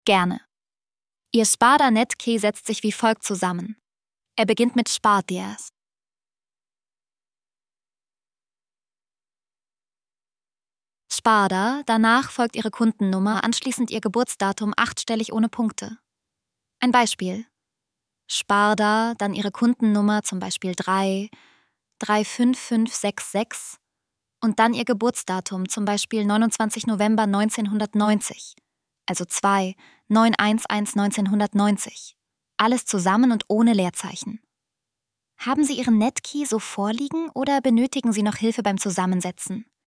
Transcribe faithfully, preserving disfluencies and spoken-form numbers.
Gerne. Ihr Sparda-Netkey setzt sich wie folgt zusammen. Er beginnt mit Spardias. Sparda, danach folgt Ihre Kundennummer, anschließend Ihr Geburtsdatum achtstellig ohne Punkte. Ein Beispiel. Sparda, dann Ihre Kundennummer, zum Beispiel drei, drei fünf fünf sechs sechs und dann Ihr Geburtsdatum, zum Beispiel neunundzwanzigster November neunzehnhundertneunzig, also zwei neun eins eins neunzehnhundertneunzig. Alles zusammen und ohne Leerzeichen. Haben Sie Ihren Netkey so vorliegen oder benötigen Sie noch Hilfe beim Zusammensetzen?